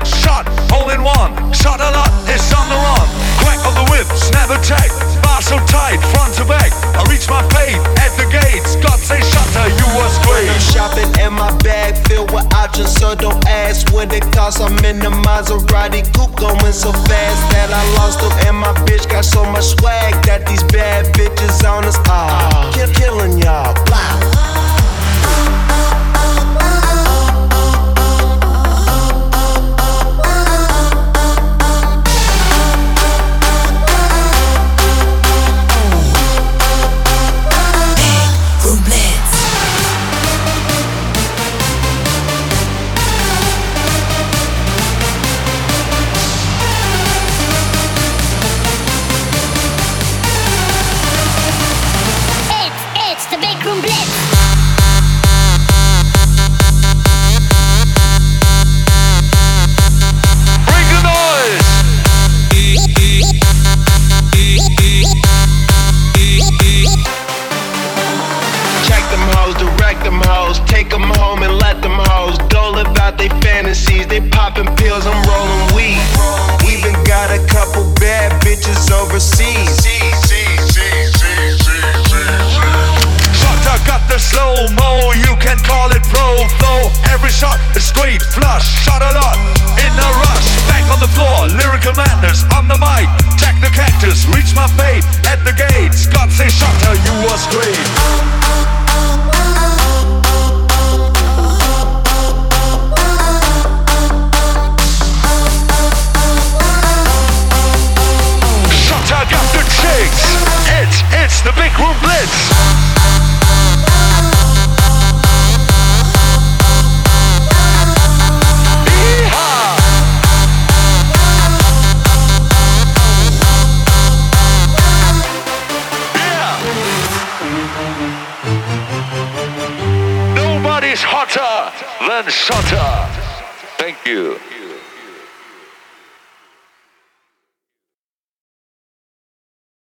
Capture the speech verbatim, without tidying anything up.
shot, all in one. Shot a lot, it's on the run. Crack of the whip, snap attack. Bar so tight, front to back. I reach my fate at the gates. God say shutter, you was great. I'm shopping and my bag filled with options, so don't ask what it costs. I'm in the Maserati coupe going so fast that I lost them. And my bitch got so much swag that these bad bitches on us. Ah, kill, killing y'all. Blah. Take them home and let them hoes go live out they fantasies. They popping pills, I'm rolling weed. Even got a couple bad bitches overseas. Shot, I got the slow-mo, you can call it pro flow. Every shot is straight flush, shot a lot in a rush. Back on the floor, lyrical madness on the mic. Jack the cactus, reach my fate at the gates. God say shutter, you was great. It's, it's the Big Room Blitz. Yeehaw. Yeah. Nobody's hotter than Shutter. Thank you.